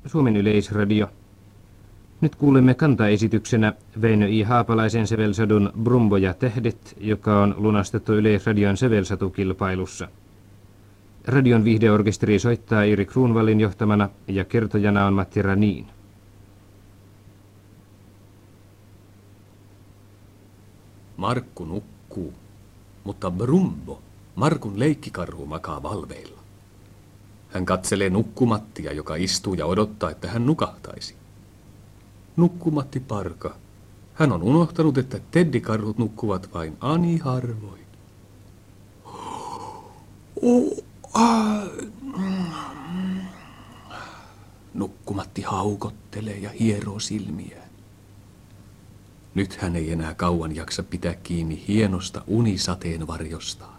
Suomen Yleisradio. Nyt kuulemme kantaesityksenä Väinö I. Haapalaisen sävelsadun Brumbo ja tähdet, joka on lunastettu Yleisradion sävelsatukilpailussa. Radion viihdeorkesteri soittaa Iri Kruunvallin johtamana ja kertojana on Matti Ranin. Markku nukkuu, mutta Brumbo, Markun leikkikarhu, makaa valveilla. Hän katselee Nukkumattia, joka istuu ja odottaa, että hän nukahtaisi. Nukkumatti parka. Hän on unohtanut, että teddikarhut nukkuvat vain ani harvoin. Nukkumatti haukottelee ja hieroo silmiään. Nyt hän ei enää kauan jaksa pitää kiinni hienosta unisateenvarjostaan.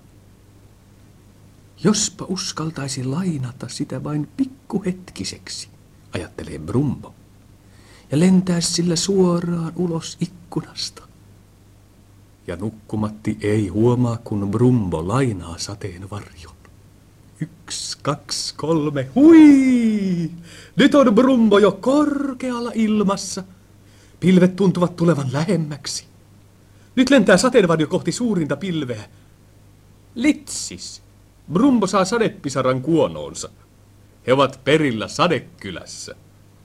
Jospa uskaltaisi lainata sitä vain pikkuhetkiseksi, ajattelee Brumbo, ja lentää sillä suoraan ulos ikkunasta. Ja Nukkumatti ei huomaa, kun Brumbo lainaa sateenvarjon. 1, 2, 3, hui! Nyt on Brumbo jo korkealla ilmassa. Pilvet tuntuvat tulevan lähemmäksi. Nyt lentää sateenvarjo kohti suurinta pilveä. Litsis! Brumbo saa sadepisaran kuonoonsa. He ovat perillä Sadekylässä.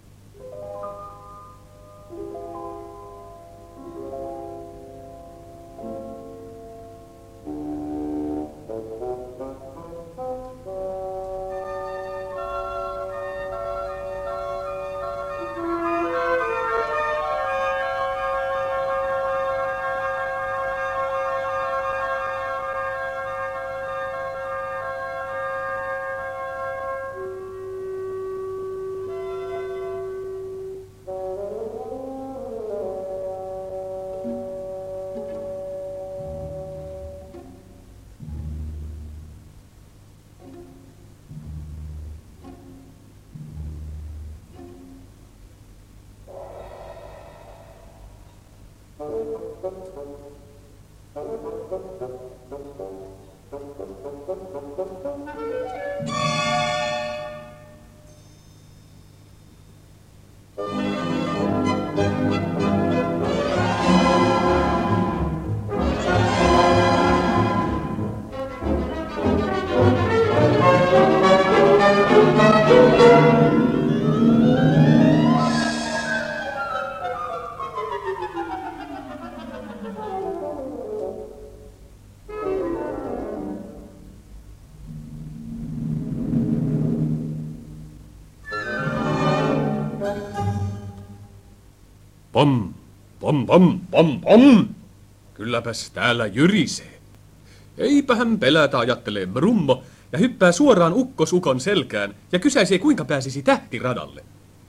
Pom, pom, pom, pom, pom. Kylläpäs täällä jyrisee. Eipähän pelätä, ajattelee Brumbo ja hyppää suoraan ukkosukon selkään ja kysäisee, kuinka pääsisi tähtiradalle.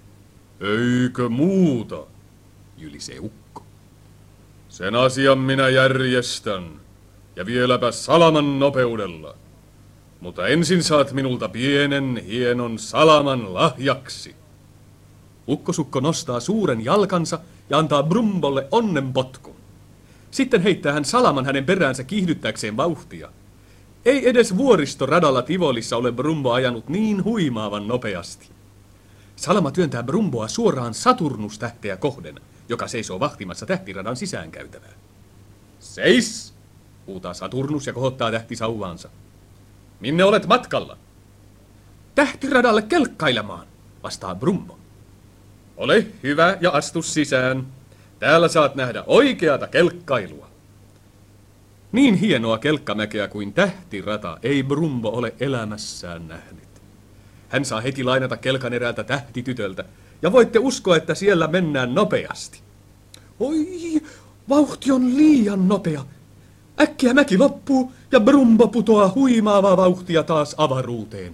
Eikö muuta, jylisee ukko. Sen asian minä järjestän ja vieläpä salaman nopeudella. Mutta ensin saat minulta pienen hienon salaman lahjaksi. Ukkosukko nostaa suuren jalkansa ja antaa Brumbolle onnenpotkun. Sitten heittää hän salaman hänen peräänsä kiihdyttääkseen vauhtia. Ei edes vuoristoradalla Tivolissa ole Brumbo ajanut niin huimaavan nopeasti. Salama työntää Brumboa suoraan Saturnus-tähteä kohden, joka seisoo vahtimassa tähtiradan sisäänkäytävää. Seis! Huutaa Saturnus ja kohottaa tähtisauvaansa. Minne olet matkalla? Tähtiradalle kelkkailemaan, vastaa Brumbo. Ole hyvä ja astu sisään. Täällä saat nähdä oikeata kelkkailua. Niin hienoa kelkkamäkeä kuin tähtirata ei Brumbo ole elämässään nähnyt. Hän saa heti lainata kelkan eräältä tähtitytöltä, ja voitte uskoa, että siellä mennään nopeasti. Oi, vauhti on liian nopea. Äkkiä mäki loppuu, ja Brumbo putoaa huimaavaa vauhtia taas avaruuteen.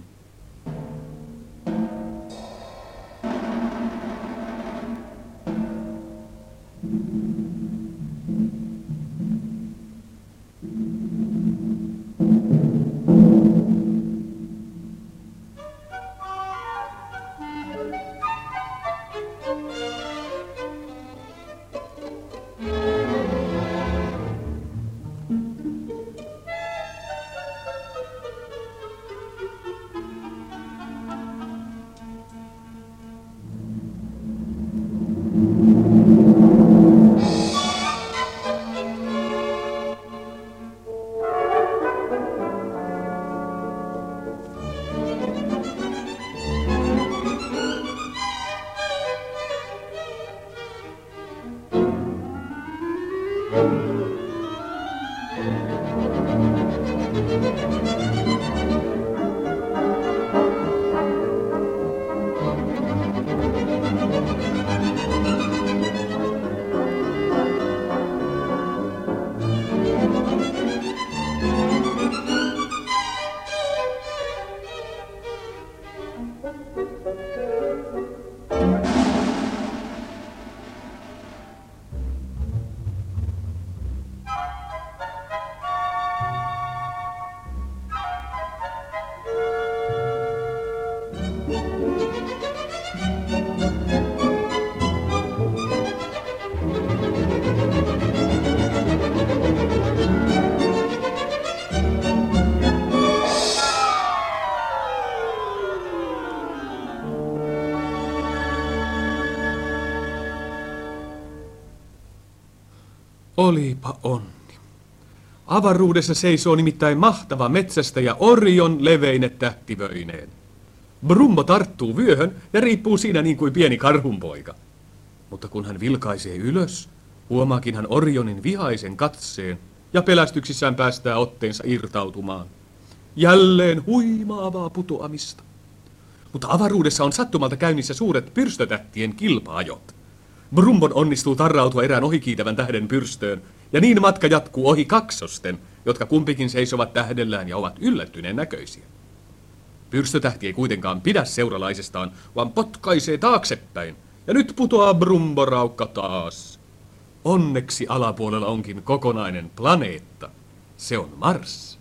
Olipa onni. Avaruudessa seisoo nimittäin mahtava metsästäjä Orion leveine tähtivöineen. Brumbo tarttuu vyöhön ja riippuu siinä niin kuin pieni karhunpoika. Mutta kun hän vilkaisee ylös, huomaakin hän Orionin vihaisen katseen ja pelästyksissään päästää otteensa irtautumaan. Jälleen huimaavaa putoamista. Mutta avaruudessa on sattumalta käynnissä suuret pyrstötähtien kilpa-ajot. Brumbon onnistuu tarrautua erään ohikiitävän tähden pyrstöön, ja niin matka jatkuu ohi kaksosten, jotka kumpikin seisovat tähdellään ja ovat yllättyneen näköisiä. Pyrstötähti ei kuitenkaan pidä seuralaisestaan, vaan potkaisee taaksepäin, ja nyt putoaa Brumbo-raukka taas. Onneksi alapuolella onkin kokonainen planeetta. Se on Mars.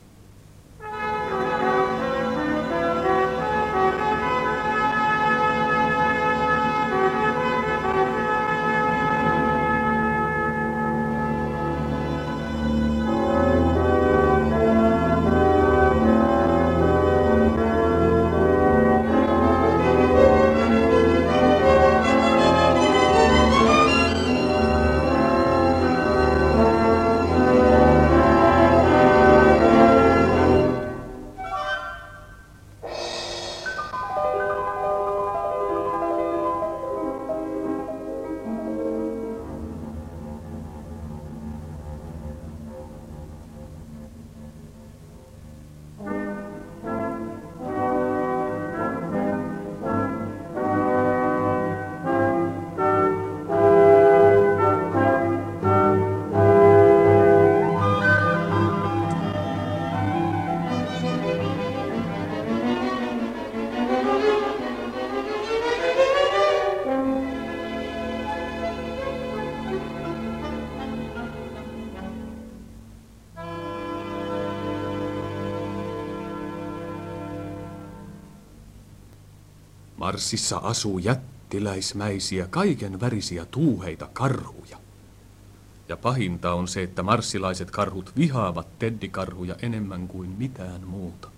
Marsissa asuu jättiläismäisiä kaiken värisiä tuuheita karhuja. Ja pahinta on se, että marssilaiset karhut vihaavat teddikarhuja enemmän kuin mitään muuta.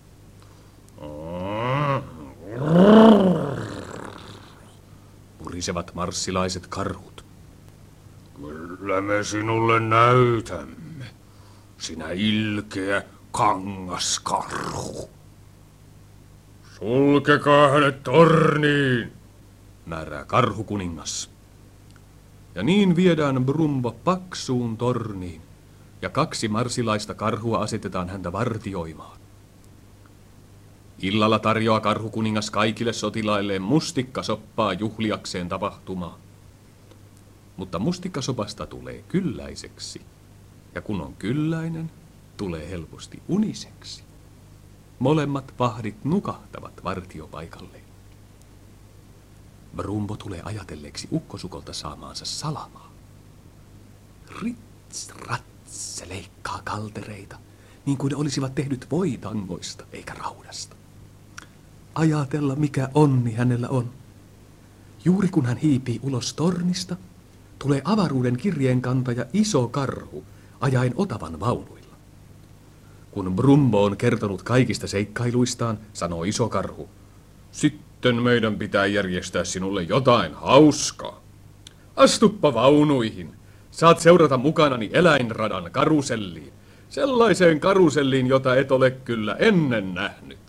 Purisevat marssilaiset karhut. Kyllä me sinulle näytämme, sinä ilkeä kangaskarhu. Sulkekaa hänet torniin, määrää karhukuningas. Ja niin viedään Brumbo paksuun torniin, ja 2 marsilaista karhua asetetaan häntä vartioimaan. Illalla tarjoaa karhukuningas kaikille sotilailleen mustikkasoppaa juhliakseen tapahtumaa. Mutta mustikkasopasta tulee kylläiseksi, ja kun on kylläinen, tulee helposti uniseksi. Molemmat vahdit nukahtavat vartiopaikalleen. Brumbo tulee ajatelleeksi ukkosukolta saamaansa salamaa. Rits, rats, se leikkaa kaltereita, niin kuin ne olisivat tehnyt voitangoista eikä raudasta. Ajatella, mikä onni hänellä on. Juuri kun hän hiipii ulos tornista, tulee avaruuden kirjeenkantaja iso karhu ajaen Otavan vaunuilla. Kun Brumbo on kertonut kaikista seikkailuistaan, sanoo iso karhu, sitten meidän pitää järjestää sinulle jotain hauskaa. Astuppa vaunuihin. Saat seurata mukanani eläinradan karuselliin. Sellaiseen karuselliin, jota et ole kyllä ennen nähnyt.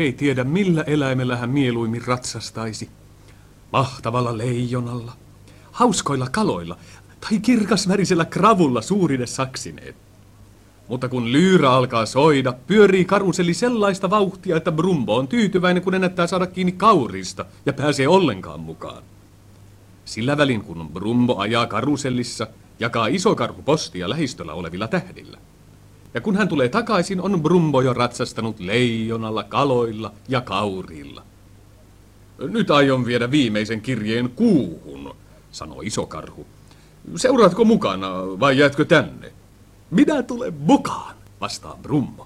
ei tiedä, millä eläimellä hän mieluimmin ratsastaisi. Mahtavalla leijonalla, hauskoilla kaloilla tai kirkasvärisellä kravulla suurine saksineen. Mutta kun lyyrä alkaa soida, pyörii karuselli sellaista vauhtia, että Brumbo on tyytyväinen, kun ennättää saada kiinni kaurista ja pääsee ollenkaan mukaan. Sillä välin, kun Brumbo ajaa karusellissa, jakaa iso karhu postia lähistöllä olevilla tähdillä. Ja kun hän tulee takaisin, on Brumbo jo ratsastanut leijonalla, kaloilla ja kaurilla. Nyt aion viedä viimeisen kirjeen kuuhun, sanoi iso karhu. Seuraatko mukana vai jäätkö tänne? Minä tulen mukaan, vastaa Brumbo.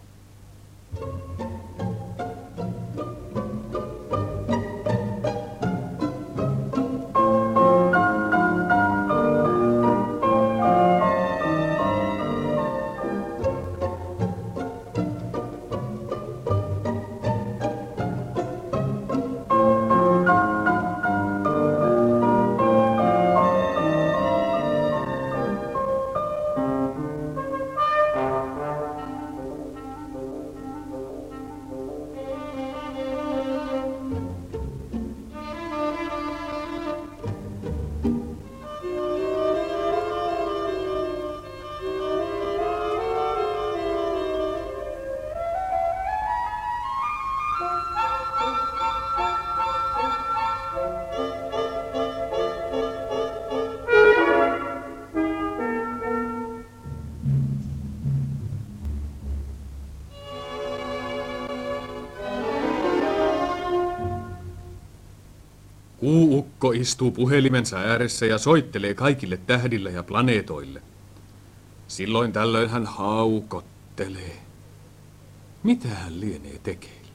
Kuuukko istuu puhelimensa ääressä ja soittelee kaikille tähdille ja planeetoille. Silloin tällöin hän haukottelee. Mitä hän lienee tekeillä?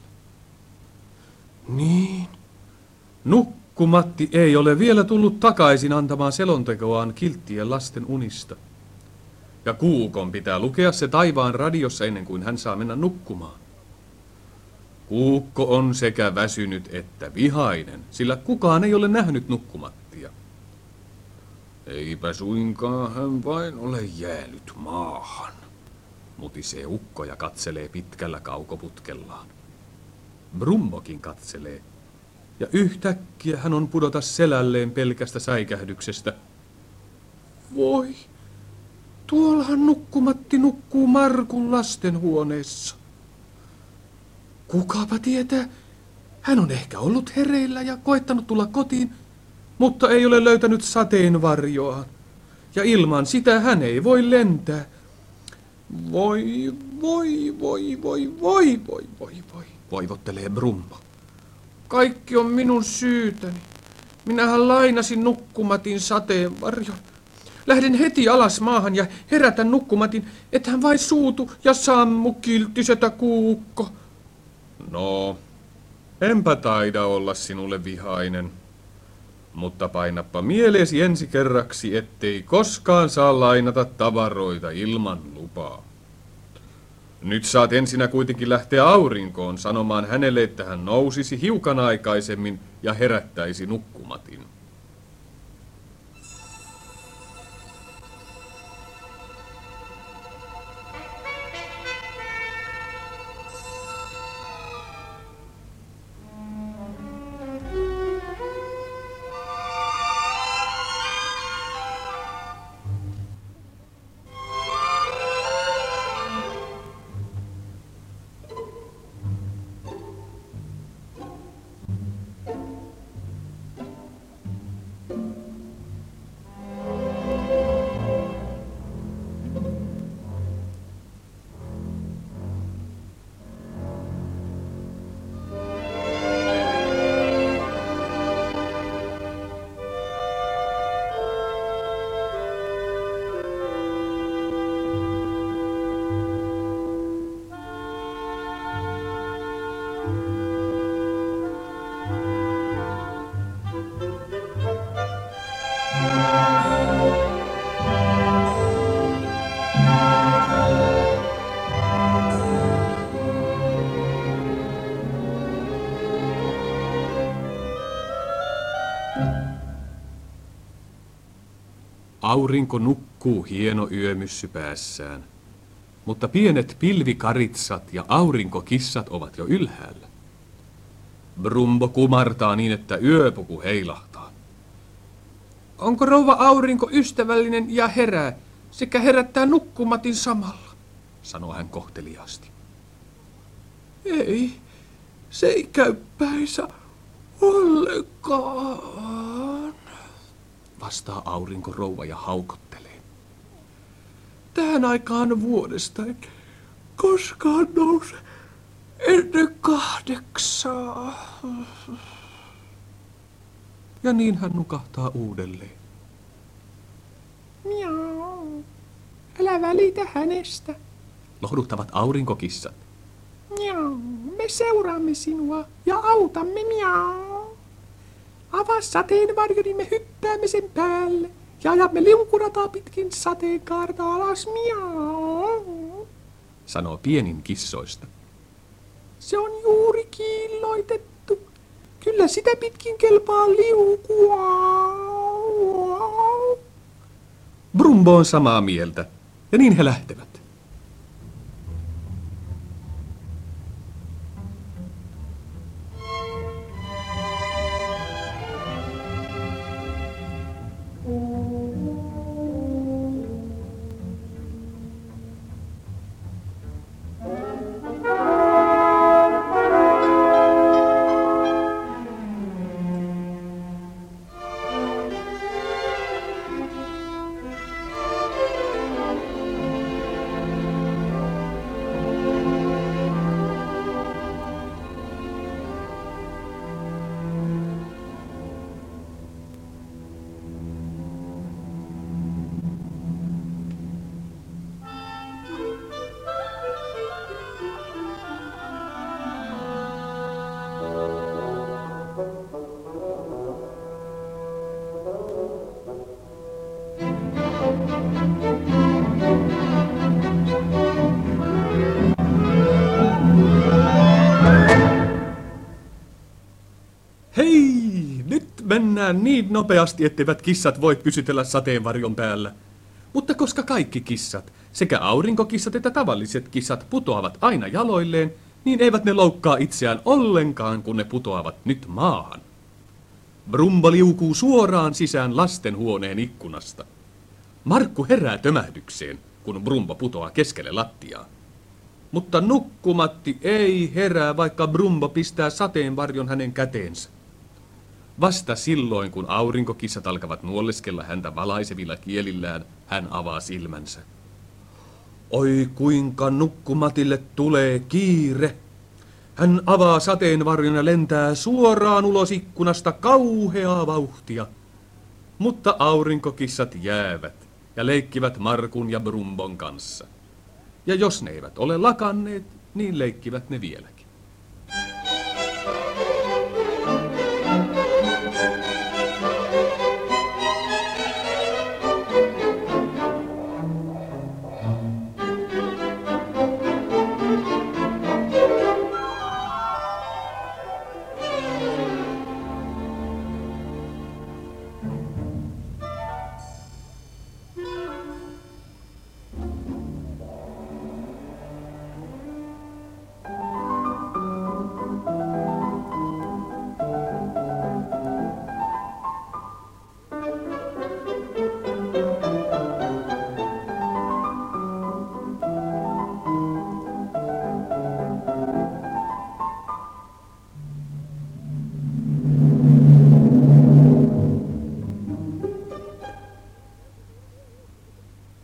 Niin. Nukkumatti ei ole vielä tullut takaisin antamaan selontekoaan kilttien lasten unista. Ja Kuukon pitää lukea se taivaan radiossa ennen kuin hän saa mennä nukkumaan. Kuukko on sekä väsynyt että vihainen, sillä kukaan ei ole nähnyt Nukkumattia. Eipä suinkaan hän vain ole jäänyt maahan, mutisee ukko ja katselee pitkällä kaukoputkellaan. Brumbokin katselee, ja yhtäkkiä hän on pudota selälleen pelkästä säikähdyksestä. Voi, tuollahan Nukkumatti nukkuu Markun lastenhuoneessa. Kukapa tietää, hän on ehkä ollut hereillä ja koettanut tulla kotiin, mutta ei ole löytänyt sateenvarjoaan. Ja ilman sitä hän ei voi lentää. Voi, voivottelee Brumbo. Kaikki on minun syytäni. Minähän lainasin Nukkumatin sateenvarjon. Lähden heti alas maahan ja herätän Nukkumatin, että hän vain suutu ja sammu, kilttisetä Kuukko. No, enpä taida olla sinulle vihainen, mutta painappa mieleesi ensi kerraksi, ettei koskaan saa lainata tavaroita ilman lupaa. Nyt saat ensinnä kuitenkin lähteä aurinkoon sanomaan hänelle, että hän nousisi hiukan aikaisemmin ja herättäisi Nukkumatin. Aurinko nukkuu hieno yömyssy päässään, mutta pienet pilvikaritsat ja aurinkokissat ovat jo ylhäällä. Brumbo kumartaa niin, että yöpuku heilahtaa. Onko rouva aurinko ystävällinen ja herää, sekä herättää nukkumatin samalla, sanoo hän kohteliaasti. Ei, se ei käy päinsä ollenkaan, vastaa aurinko rouva ja haukottelee. Tähän aikaan vuodesta en koskaan nouse ennen 8. Ja niin hän nukahtaa uudelleen. Miau. Älä välitä hänestä, lohduttavat aurinkokissat. Miau. Me seuraamme sinua ja autamme, miau. Avaa sateenvarjo, niin me hyppäämme sen päälle ja ajamme liukurataa pitkin sateenkaarta alas, miau, sanoo pienin kissoista. Se on juuri kiilloitettu. Kyllä sitä pitkin kelpaa liukua. Brumbo on samaa mieltä, ja niin he lähtevät. Hei, nyt mennään niin nopeasti, etteivät kissat voi pysytellä sateenvarjon päällä. Mutta koska kaikki kissat, sekä aurinkokissat että tavalliset kissat putoavat aina jaloilleen, niin eivät ne loukkaa itseään ollenkaan, kun ne putoavat nyt maahan. Brumbo liukuu suoraan sisään lastenhuoneen ikkunasta. Markku herää tömähdykseen, kun Brumbo putoaa keskelle lattiaa. Mutta nukkumatti ei herää, vaikka Brumbo pistää sateenvarjon hänen käteensä. Vasta silloin, kun aurinkokissat alkavat nuoleskella häntä valaisevilla kielillään, hän avaa silmänsä. Oi kuinka nukkumatille tulee kiire! Hän avaa sateenvarjon ja lentää suoraan ulos ikkunasta kauheaa vauhtia. Mutta aurinkokissat jäävät ja leikkivät Markun ja Brumbon kanssa. Ja jos ne eivät ole lakanneet, niin leikkivät ne vieläkin.